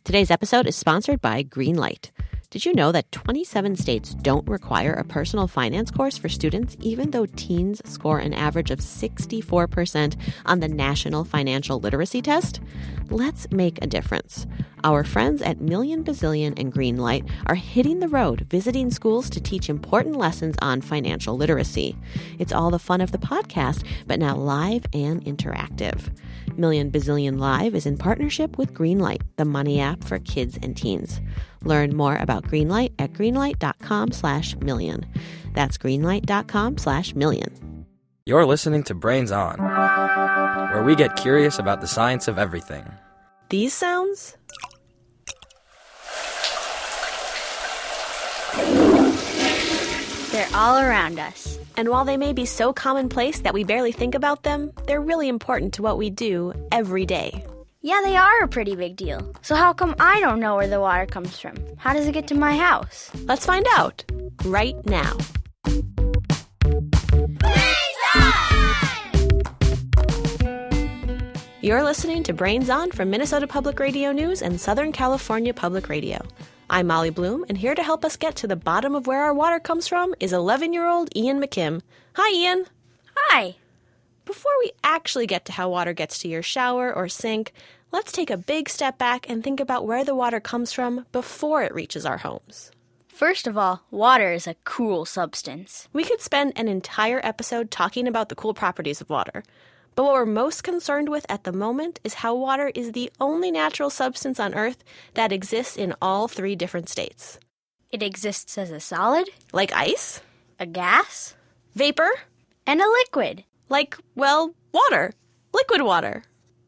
Today's episode is sponsored by Greenlight. Did you know that 27 states don't require a personal finance course for students, even though teens score an average of 64% on the National Financial Literacy Test? Let's make a difference. Our friends at Million Bazillion and Greenlight are hitting the road, visiting schools to teach important lessons on financial literacy. It's all the fun of the podcast, but now live and interactive. Million Bazillion Live is in partnership with Greenlight, the money app for kids and teens. Learn more about Greenlight at greenlight.com/million. That's greenlight.com/million. You're listening to Brains On, where we get curious about the science of everything. These sounds? They're all around us. And while they may be so commonplace that we barely think about them, they're really important to what we do every day. Yeah, they are a pretty big deal. So how come I don't know where the water comes from? How does it get to my house? Let's find out right now. You're listening to Brains On from Minnesota Public Radio News and Southern California Public Radio. I'm Molly Bloom, and here to help us get to the bottom of where our water comes from is 11-year-old Ian McKim. Hi, Ian. Hi. Before we actually get to how water gets to your shower or sink, let's take a big step back and think about where the water comes from before it reaches our homes. First of all, water is a cool substance. We could spend an entire episode talking about the cool properties of water. But what we're most concerned with at the moment is how water is the only natural substance on Earth that exists in all 3 different states. It exists as a solid, Like ice, a gas, vapor, and a liquid. like, well, water, liquid water.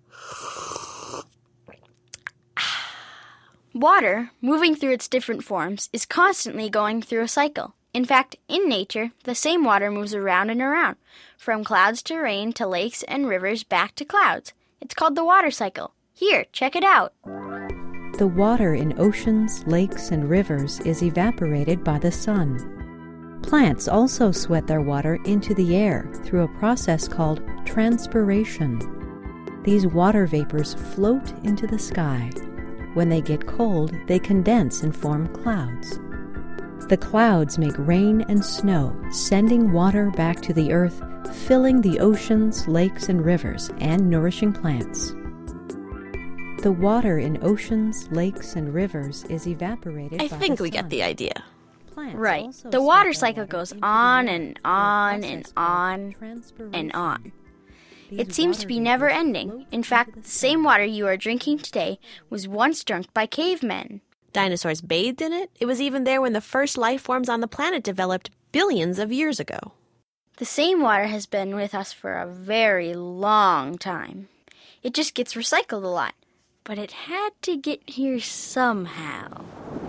Water, moving through its different forms, is constantly going through a cycle. In fact, in nature, the same water moves around and around, from clouds to rain to lakes and rivers back to clouds. It's called the water cycle. Here, check it out. The water in oceans, lakes, and rivers is evaporated by the sun. Plants also sweat their water into the air through a process called transpiration. These water vapors float into the sky. When they get cold, they condense and form clouds. The clouds make rain and snow, sending water back to the earth, filling the oceans, lakes, and rivers, and nourishing plants. The water in oceans, lakes, and rivers is evaporated by the sun. I think we get the idea. Plants Right. also The sweat water their cycle water goes into the on air and through a on and process on called and transpiration. on. These It seems to water be vapors never float ending. In into fact, the the same sky. water you are drinking today was once drunk by cavemen. Dinosaurs bathed in it. It was even there when the first life forms on the planet developed billions of years ago. The same water has been with us for a very long time. It just gets recycled a lot. But it had to get here somehow.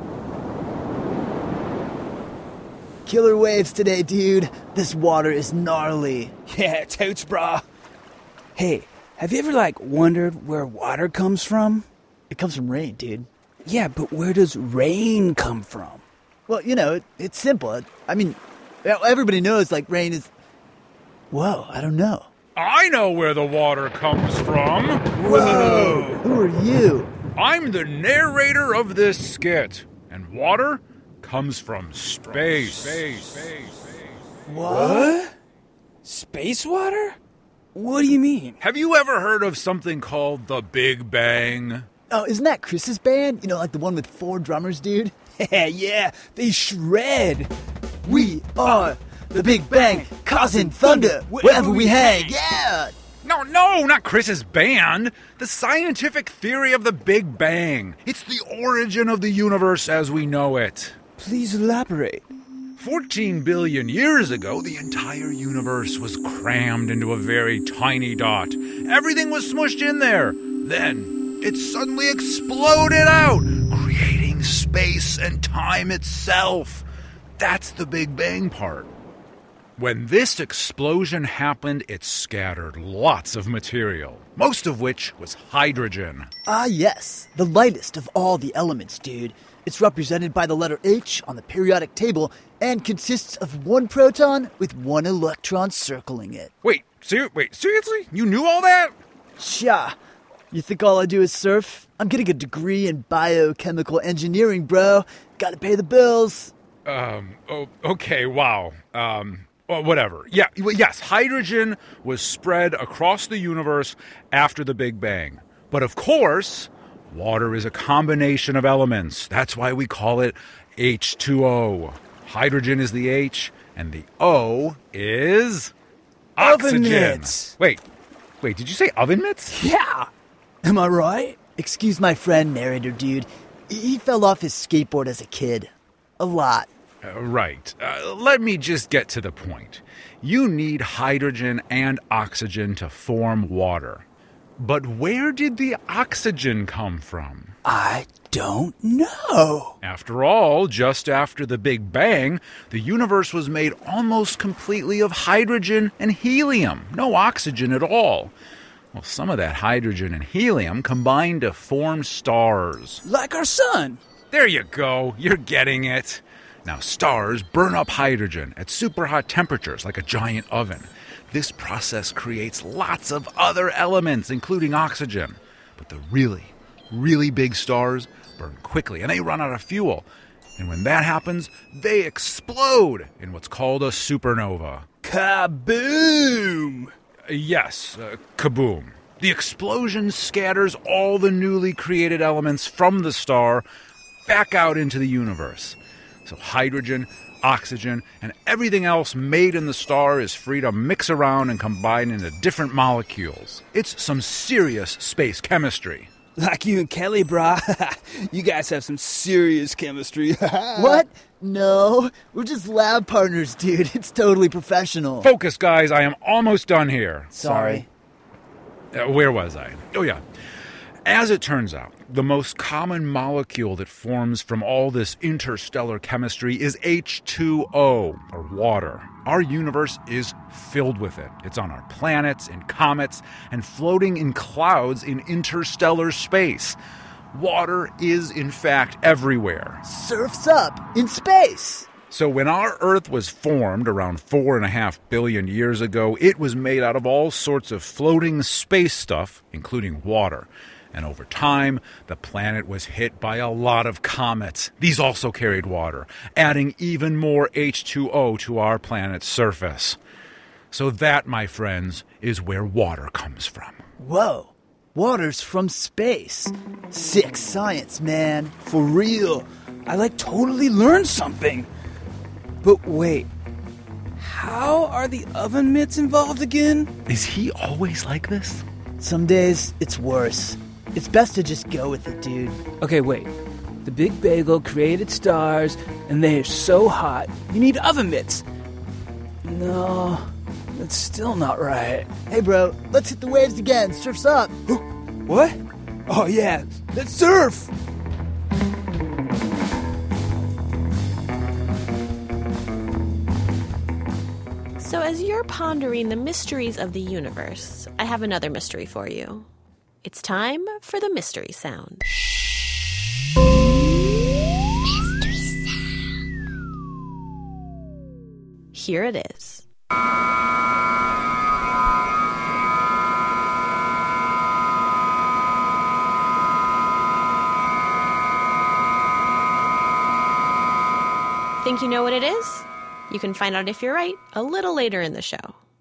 Killer waves today, dude. This water is gnarly. Yeah, totes, brah. Hey, have you ever, wondered where water comes from? It comes from rain, dude. Yeah, but where does rain come from? Well, it's simple. I mean, everybody knows, rain is... Whoa, I don't know. I know where the water comes from. Whoa! Who are you? I'm the narrator of this skit, and water comes from space. What? Space water? What do you mean? Have you ever heard of something called the Big Bang? Oh, isn't that Chris's band? The one with 4 drummers, dude? Yeah, they shred. We are the Big Bang, causing thunder wherever we hang. Yeah! No, not Chris's band. The scientific theory of the Big Bang. It's the origin of the universe as we know it. Please elaborate. 14 billion years ago, the entire universe was crammed into a very tiny dot. Everything was smushed in there. Then it suddenly exploded out, creating space and time itself. That's the Big Bang part. When this explosion happened, it scattered lots of material, most of which was hydrogen. Ah, yes. The lightest of all the elements, dude. It's represented by the letter H on the periodic table and consists of 1 proton with 1 electron circling it. Wait, seriously? You knew all that? Sha. You think all I do is surf? I'm getting a degree in biochemical engineering, bro. Gotta pay the bills. Okay, wow. Well, whatever. Yeah, yes, hydrogen was spread across the universe after the Big Bang. But of course, water is a combination of elements. That's why we call it H2O. Hydrogen is the H, and the O is oxygen. Oven mitts. Wait, did you say oven mitts? Yeah. Am I right? Excuse my friend, narrator dude. He fell off his skateboard as a kid. A lot. Right. Let me just get to the point. You need hydrogen and oxygen to form water. But where did the oxygen come from? I don't know. After all, just after the Big Bang, the universe was made almost completely of hydrogen and helium. No oxygen at all. Well, some of that hydrogen and helium combined to form stars. Like our sun. There you go. You're getting it. Now, stars burn up hydrogen at super hot temperatures like a giant oven. This process creates lots of other elements, including oxygen. But the really, really big stars burn quickly, and they run out of fuel. And when that happens, they explode in what's called a supernova. Kaboom! Yes, kaboom. The explosion scatters all the newly created elements from the star back out into the universe. So hydrogen, oxygen, and everything else made in the star is free to mix around and combine into different molecules. It's some serious space chemistry. Like you and Kelly, brah. You guys have some serious chemistry. What? No, we're just lab partners, dude. It's totally professional. Focus, guys. I am almost done here. Sorry. Where was I? Oh, yeah. As it turns out, the most common molecule that forms from all this interstellar chemistry is H2O, or water. Our universe is filled with it. It's on our planets, in comets, and floating in clouds in interstellar space. Water is, in fact, everywhere. Surf's up in space. So when our Earth was formed around 4.5 billion years ago, it was made out of all sorts of floating space stuff, including water. And over time, the planet was hit by a lot of comets. These also carried water, adding even more H2O to our planet's surface. So that, my friends, is where water comes from. Whoa. Water's from space. Sick science, man. For real. I totally learned something. But wait, how are the oven mitts involved again? Is he always like this? Some days, it's worse. It's best to just go with it, dude. Okay, wait. The Big Bagel created stars, and they're so hot, you need oven mitts. No, that's still not right. Hey, bro, let's hit the waves again. Surf's up. What? Oh, yeah, let's surf! So as you're pondering the mysteries of the universe, I have another mystery for you. It's time for the mystery sound. Mystery sound. Here it is. Think you know what it is? You can find out if you're right a little later in the show.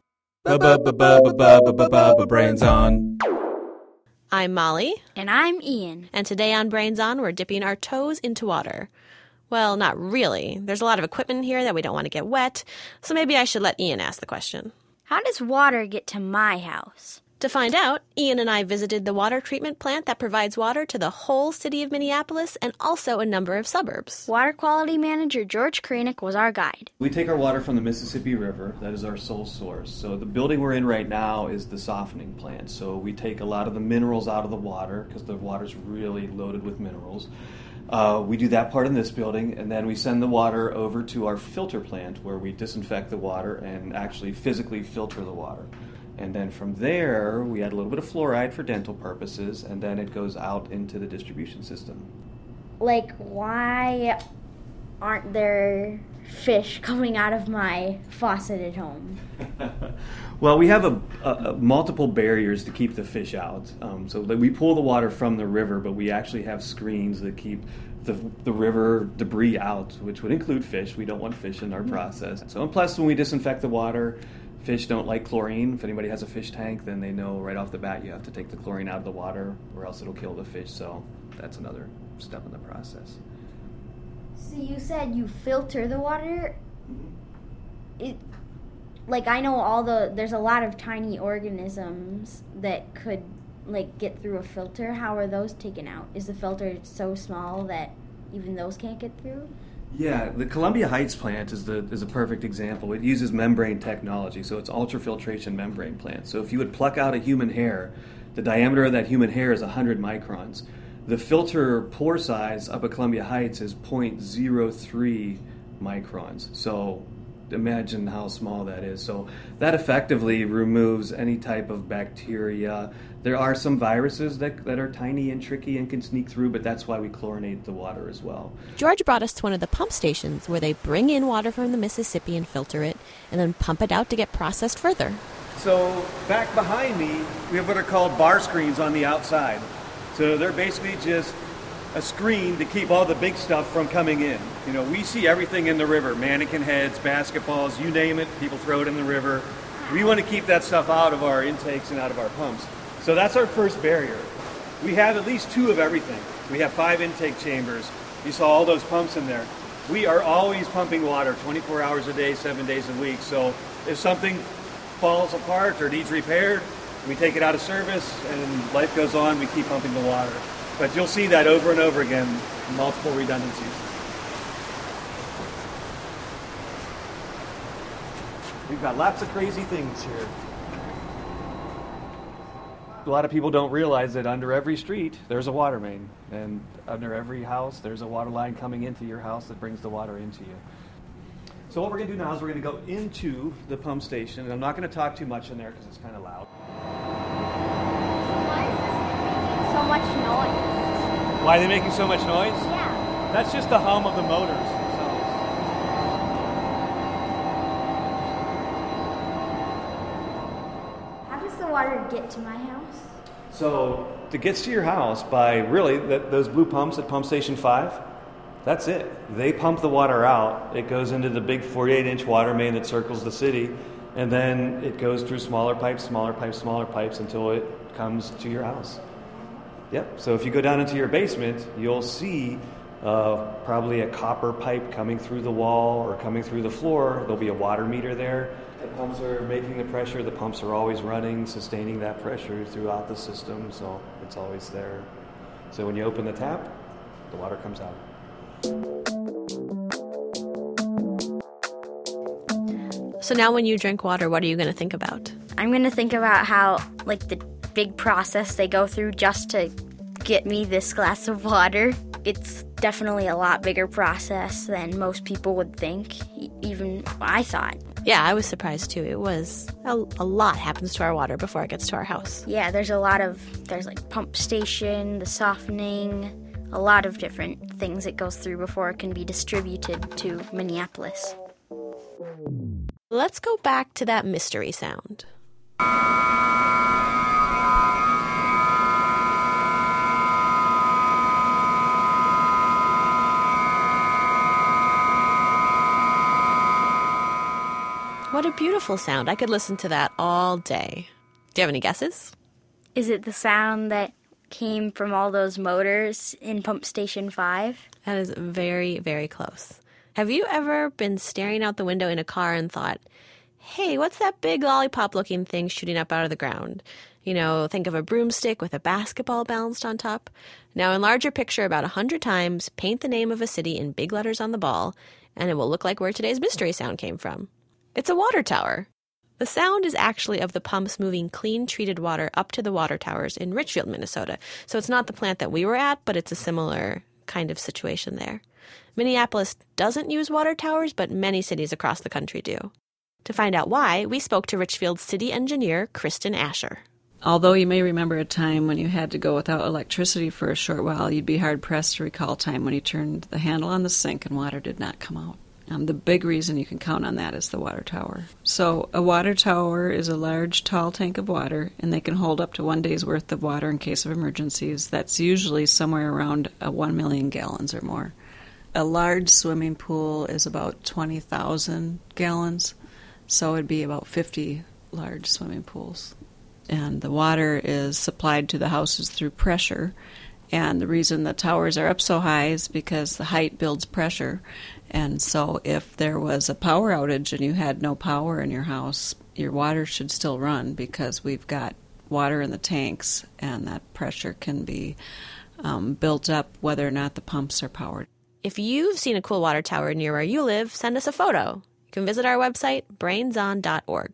Brains on. I'm Molly. And I'm Ian. And today on Brains On, we're dipping our toes into water. Well, not really. There's a lot of equipment here that we don't want to get wet, so maybe I should let Ian ask the question. How does water get to my house? To find out, Ian and I visited the water treatment plant that provides water to the whole city of Minneapolis and also a number of suburbs. Water quality manager George Kranick was our guide. We take our water from the Mississippi River. That is our sole source. So the building we're in right now is the softening plant. So we take a lot of the minerals out of the water because the water's really loaded with minerals. We do that part in this building, and then we send the water over to our filter plant where we disinfect the water and actually physically filter the water. And then from there, we add a little bit of fluoride for dental purposes, and then it goes out into the distribution system. Why aren't there fish coming out of my faucet at home? Well, we have a multiple barriers to keep the fish out. So we pull the water from the river, but we actually have screens that keep the river debris out, which would include fish. We don't want fish in our process. So, and plus, when we disinfect the water, fish don't like chlorine. If anybody has a fish tank, then they know right off the bat you have to take the chlorine out of the water, or else it'll kill the fish. So that's another step in the process. So you said you filter the water. I know there's a lot of tiny organisms that could get through a filter. How are those taken out? Is the filter so small that even those can't get through? Yeah, the Columbia Heights plant is a perfect example. It uses membrane technology, so it's ultrafiltration membrane plant. So if you would pluck out a human hair, the diameter of that human hair is 100 microns. The filter pore size up at Columbia Heights is 0.03 microns. So imagine how small that is. So that effectively removes any type of bacteria. There are some viruses that are tiny and tricky and can sneak through, but that's why we chlorinate the water as well. George brought us to one of the pump stations where they bring in water from the Mississippi and filter it, and then pump it out to get processed further. So back behind me, we have what are called bar screens on the outside. So they're basically just a screen to keep all the big stuff from coming in. You know, we see everything in the river, mannequin heads, basketballs, you name it, people throw it in the river. We want to keep that stuff out of our intakes and out of our pumps. So that's our first barrier. We have at least 2 of everything. We have 5 intake chambers. You saw all those pumps in there. We are always pumping water 24 hours a day, 7 days a week. So if something falls apart or needs repaired, we take it out of service and life goes on, we keep pumping the water. But you'll see that over and over again, multiple redundancies. We've got lots of crazy things here. A lot of people don't realize that under every street there's a water main, and under every house there's a water line coming into your house that brings the water into you. So what we're going to do now is we're going to go into the pump station, and I'm not going to talk too much in there because it's kind of loud. Why is this making so much noise? Why are they making so much noise? Yeah. That's just the hum of the motors themselves. How does the water get to my house? So it gets to your house by really those blue pumps at Pump Station 5. That's it. They pump the water out. It goes into the big 48-inch water main that circles the city, and then it goes through smaller pipes until it comes to your house. Yep. So if you go down into your basement, you'll see probably a copper pipe coming through the wall or coming through the floor. There'll be a water meter there. The pumps are making the pressure. The pumps are always running, sustaining that pressure throughout the system, so it's always there. So when you open the tap, the water comes out. So now when you drink water, what are you going to think about? I'm going to think about how, the big process they go through just to get me this glass of water. It's definitely a lot bigger process than most people would think, even I thought. Yeah, I was surprised too. It was a lot happens to our water before it gets to our house. Yeah, there's pump station, the softening, a lot of different things it goes through before it can be distributed to Minneapolis. Let's go back to that mystery sound. What a beautiful sound. I could listen to that all day. Do you have any guesses? Is it the sound that came from all those motors in Pump Station 5? That is very, very close. Have you ever been staring out the window in a car and thought, hey, what's that big lollipop-looking thing shooting up out of the ground? You know, think of a broomstick with a basketball balanced on top. Now enlarge your picture about 100 times, paint the name of a city in big letters on the ball, and it will look like where today's mystery sound came from. It's a water tower. The sound is actually of the pumps moving clean treated water up to the water towers in Richfield, Minnesota. So it's not the plant that we were at, but it's a similar kind of situation there. Minneapolis doesn't use water towers, but many cities across the country do. To find out why, we spoke to Richfield's city engineer, Kristen Asher. Although you may remember a time when you had to go without electricity for a short while, you'd be hard-pressed to recall a time when you turned the handle on the sink and water did not come out. The big reason you can count on that is the water tower. So a water tower is a large, tall tank of water, and they can hold up to 1 day's worth of water in case of emergencies. That's usually somewhere around 1 million gallons or more. A large swimming pool is about 20,000 gallons, so it'd be about 50 large swimming pools. And the water is supplied to the houses through pressure. And the reason the towers are up so high is because the height builds pressure. And so if there was a power outage and you had no power in your house, your water should still run because we've got water in the tanks, and that pressure can be built up whether or not the pumps are powered. If you've seen a cool water tower near where you live, send us a photo. You can visit our website, brainson.org.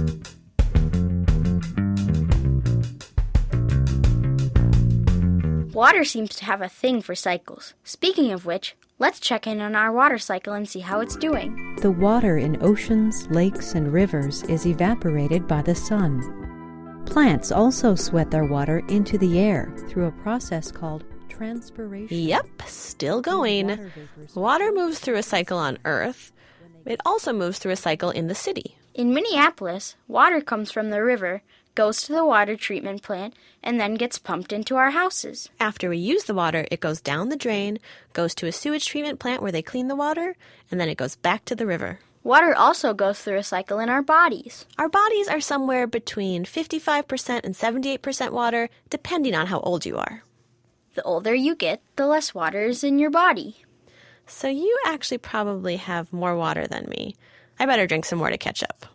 Water seems to have a thing for cycles. Speaking of which, let's check in on our water cycle and see how it's doing. The water in oceans, lakes, and rivers is evaporated by the sun. Plants also sweat their water into the air through a process called transpiration. Yep, still going. Water moves through a cycle on Earth. It also moves through a cycle in the city. In Minneapolis, water comes from the river, goes to the water treatment plant, and then gets pumped into our houses. After we use the water, it goes down the drain, goes to a sewage treatment plant where they clean the water, and then it goes back to the river. Water also goes through a cycle in our bodies. Our bodies are somewhere between 55% and 78% water, depending on how old you are. The older you get, the less water is in your body. So you actually probably have more water than me. I better drink some more to catch up.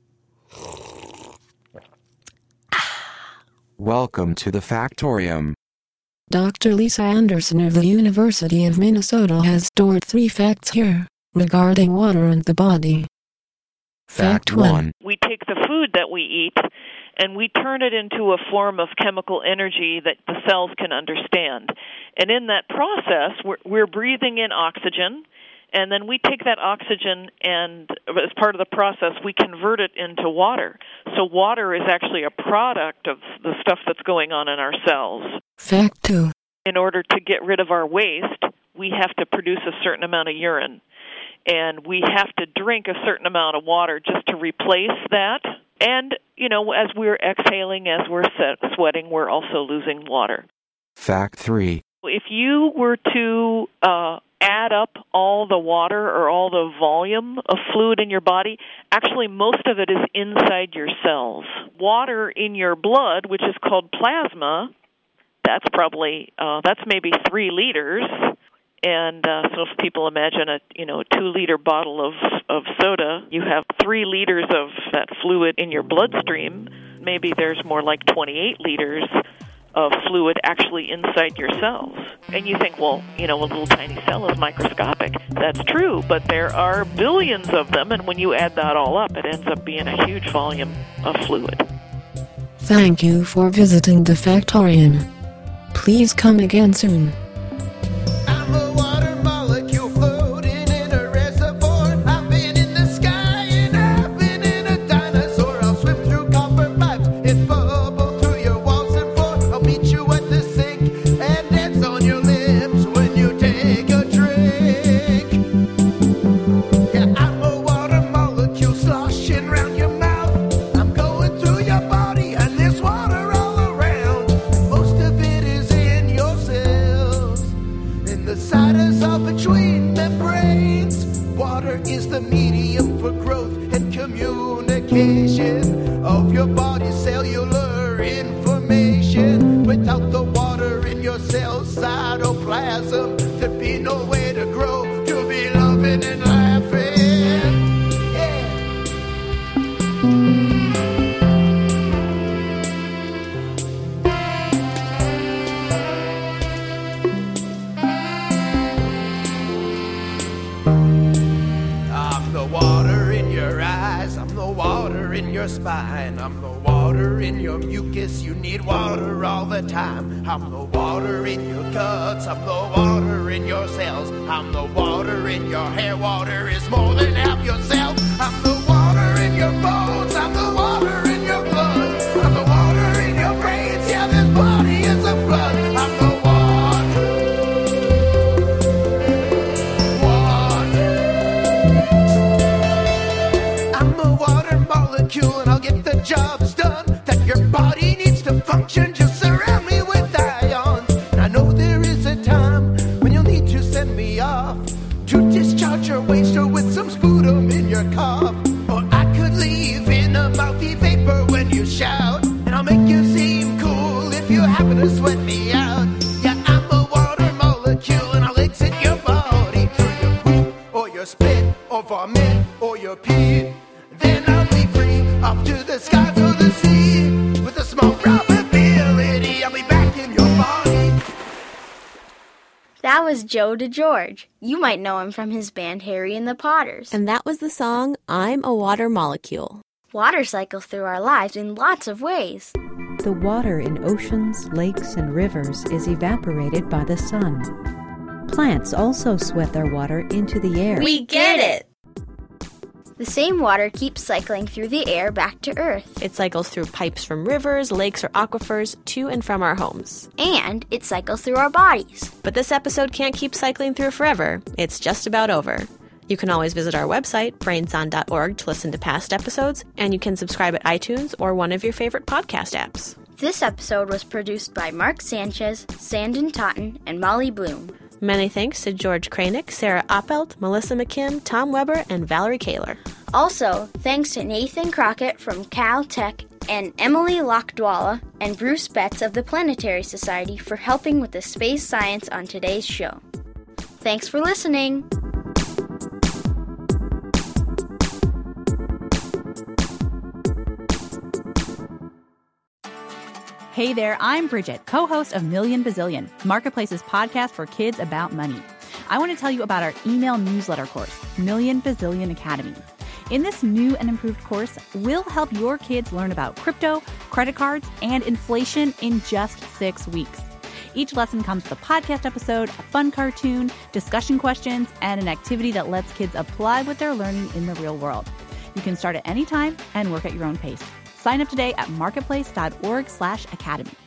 Welcome to the Factorium. Dr. Lisa Anderson of the University of Minnesota has stored 3 facts here regarding water and the body. Fact 1. We take the food that we eat and we turn it into a form of chemical energy that the cells can understand. And in that process, we're breathing in oxygen, and then we take that oxygen and, as part of the process, we convert it into water. So water is actually a product of the stuff that's going on in our cells. Fact 2. In order to get rid of our waste, we have to produce a certain amount of urine. And we have to drink a certain amount of water just to replace that. And, as we're exhaling, as we're sweating, we're also losing water. Fact 3. If you were to add up all the water or all the volume of fluid in your body, actually most of it is inside your cells. Water in your blood, which is called plasma, that's maybe 3 liters. And so if people imagine a 2-liter bottle of soda, you have 3 liters of that fluid in your bloodstream. Maybe there's more like 28 liters of fluid actually inside your cells. And you think, well, a little tiny cell is microscopic. That's true, but there are billions of them, and when you add that all up, it ends up being a huge volume of fluid. Thank you for visiting the Factorium. Please come again soon. Of your body's cellular information. Without the water in your cell cytoplasm, there'd be no way to grow, to be loving and laughing. I'm the water in your eyes, I'm the water in your spine, I'm the water in your mucus, you need water all the time. I'm the water in your guts, I'm the water in your cells, I'm the water in your hair, water is more than half yourself. I'm the water in your bones, I'm the water in your blood, I'm the water in your brains, yeah, this body is a flood. I'm the water. to discharge your waste or with some sputum in your cough. Or I could leave in a mouthy vapor when you shout, and I'll make you seem cool if you happen to sweat me out. Yeah, I'm a water molecule and I'll exit your body through your poop or your spit or vomit or your pee. Then I'll be free off to the skies or the sea. With a small probability I'll be back in your body. That was Joe DeGeorge. You might know him from his band Harry and the Potters. And that was the song I'm a Water Molecule. Water cycles through our lives in lots of ways. The water in oceans, lakes, and rivers is evaporated by the sun. Plants also sweat their water into the air. We get it! The same water keeps cycling through the air back to Earth. It cycles through pipes from rivers, lakes, or aquifers to and from our homes. And it cycles through our bodies. But this episode can't keep cycling through forever. It's just about over. You can always visit our website, brainson.org, to listen to past episodes, and you can subscribe at iTunes or one of your favorite podcast apps. This episode was produced by Mark Sanchez, Sandon Totten, and Molly Bloom. Many thanks to George Kranick, Sarah Oppelt, Melissa McKim, Tom Weber, and Valerie Kaler. Also, thanks to Nathan Crockett from Caltech and Emily Lakdwala and Bruce Betts of the Planetary Society for helping with the space science on today's show. Thanks for listening. Hey there, I'm Bridget, co-host of Million Bazillion, Marketplace's podcast for kids about money. I want to tell you about our email newsletter course, Million Bazillion Academy. In this new and improved course, we'll help your kids learn about crypto, credit cards, and inflation in just 6 weeks. Each lesson comes with a podcast episode, a fun cartoon, discussion questions, and an activity that lets kids apply what they're learning in the real world. You can start at any time and work at your own pace. Sign up today at marketplace.org/academy.